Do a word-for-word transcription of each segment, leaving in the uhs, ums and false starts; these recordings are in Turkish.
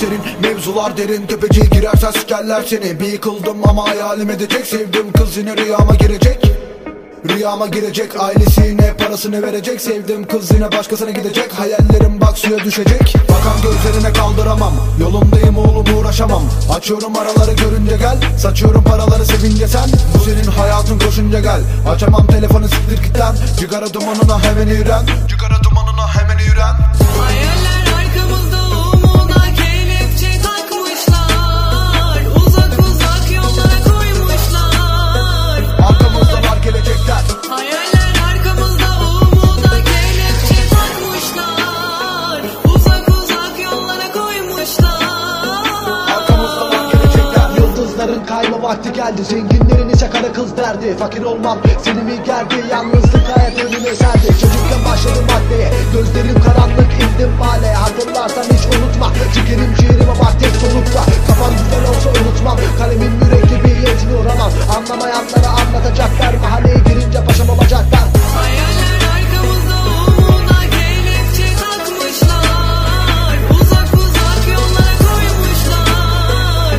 serin, mevzular derin. Tepeciye girersen sikerler seni. Bir yıkıldım ama hayalim edecek. Sevdiğim kız yine rüyama girecek. Rüyama girecek, ailesine parasını verecek. Sevdiğim kız yine başkasına gidecek. Hayallerim bak suya düşecek. Bakan gözlerine kaldıramam, yolumdayım oğlum uğraşamam. Açıyorum araları görünce gel, saçıyorum paraları sevince sen. Bu senin hayatın koşunca gel. Açamam telefonu siktir git lan. Cigara dumanına hemen iğren. Cigara dumanına hemen iğren. Hayaller arkamızda, umuda kelepçe takmışlar. Uzak uzak yollara koymuşlar. Arkamızdalar gelecekler. Hayaller arkamızda, umuda kelepçe takmışlar. Uzak uzak yollara koymuşlar. Arkamızdalar gelecekler. Yıldızların kayma vakti geldi. Zenginlerin ise kara kız derdi. Fakir olmam seni mi gerdi? Yalnızlık hayat önüme serdi. Çocukken başladım maddeye, gözlerim karanlık indim mahalleye. Hatırlarsan hiç unutma, ciğerim ciğerime bak tek solukta. Kafam güzel olsa unutmam, kalemim yürek gibi yetmiyor aman. Anlamayanlara anlatacaklar, mahalleye girince paşam olacaklar. Hayaller arkamızda, umuda kelepçe takmışlar. Uzak uzak yollara koymuşlar.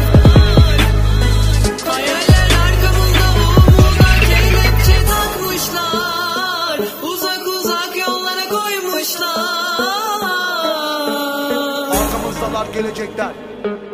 Hayaller arkamızda, umuda kelepçe takmışlar. Uzak uzak yollara koymuşlar. Arkamızdalar gelecekler.